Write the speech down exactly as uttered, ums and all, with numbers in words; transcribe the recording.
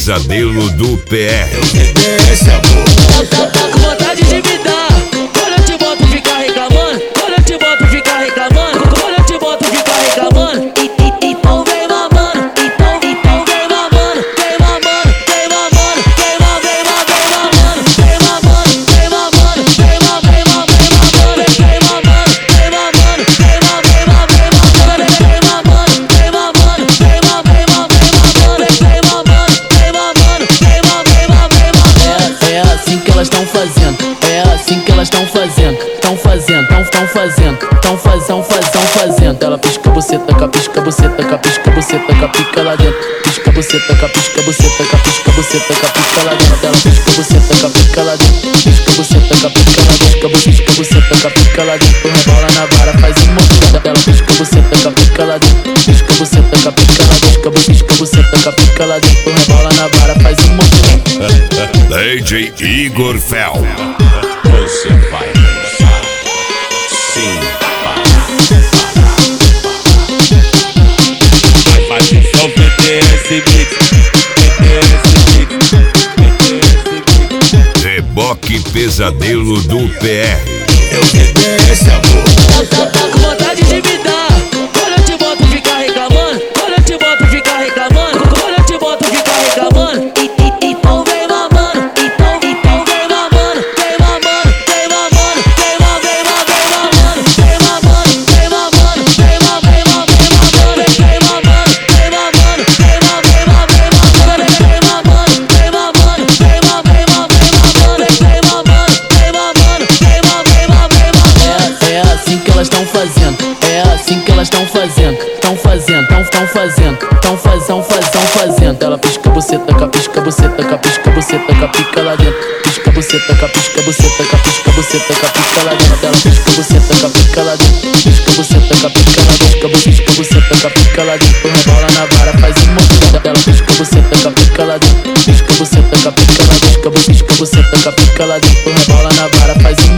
Pesadelo do P R. Desce, amor. Tá, tá com vontade de me dar. Quando eu te boto, fica reclamando. Quando eu te boto, fica reclamando. Quando eu te boto, fica reclamando. E, e, então vem mamando. Então, então vem mamando. Vem mamando, vem mamando. Vem mamando, vem mamando. Vem mamando, vem mamando. Vem mamando, vem mamando. Vem mamando, vem mamando. Vem mamando, vem mamando. Vem mamando, vem mamando. Vem mamando, vem mamando. Vem mamando, vem mamando. Vem mamando, vem mamando. É assim que elas estão fazendo. É assim que elas estão fazendo. Tão fazendo, tão, tão fazendo. Tão fazendo, fazão, fazendo. Ela pisca, você taca, pisca, você taca, pisca, você taca, pica lá dentro. Pisca, você taca, pisca, você taca, pisca, você taca, pica lá dentro. Ela pisca, você taca, pica lá dentro. Pisca, você taca, pica lá dentro. Pisca, você taca, pica lá dentro. Rebola na vara, faz um movimento. Ela pisca, você taca, pica lá dentro. Pisca, você taca, pica lá dentro. Pisca, você taca, pica lá dentro. Rebola na vara, faz um movimento. D J Igor Fel. Você vai dançar. Sim, vai. Faz então P T S Mix. P T S Mix. P T S Mix. Reboque Pesadelo do P R. Eu desce, amor. Tá, tá com vontade de me dar. Quando eu te boto, fica reclamando. Quando eu te boto, fica reclamando. Quando eu te boto, fica reclamando. E, e, então vem mamando. Então, então vem mamando. Vem mamando, vem mamando. Vem mamando, vem mamando. Vem mamando, vem mamando. Vem mamando, vem mamando. Vem mamando, vem mamando. Vem mamando, vem mamando. Vem mamando, vem mamando. Vem mamando, vem mamando. Vem mamando, vem mamando. Vem mamando, vem mamando. É assim que elas estão fazendo. É assim que elas estão fazendo. Tão fazendo, tão, tão fazendo. Tão fazão, fazão, fazendo. Ela pisca, você taca, pisca, você taca, pisca, você taca, pica lá dentro. Pisca, você taca, pisca, você taca, pisca, você taca, pica lá dentro. Ela pisca, você taca, pica lá dentro. Pisca, você taca, pica lá dentro. Pisca, você taca, pica lá dentro. Rebola na vara, faz um movimento. Ela pisca, você taca, pica lá dentro. Pisca, você taca, pica lá dentro. Pisca, você taca, pica lá dentro. Rebola na vara, faz um